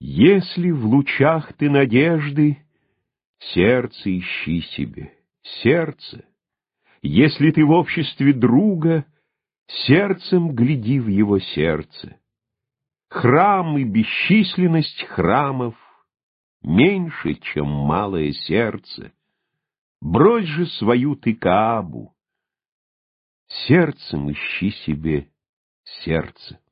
Если в лучах ты надежды, сердце ищи себе, сердце. Если ты в обществе друга, сердцем гляди в его сердце. Храм и бесчисленность храмов меньше, чем малое сердце. Брось же свою ты Каабу, сердцем ищи себе сердце.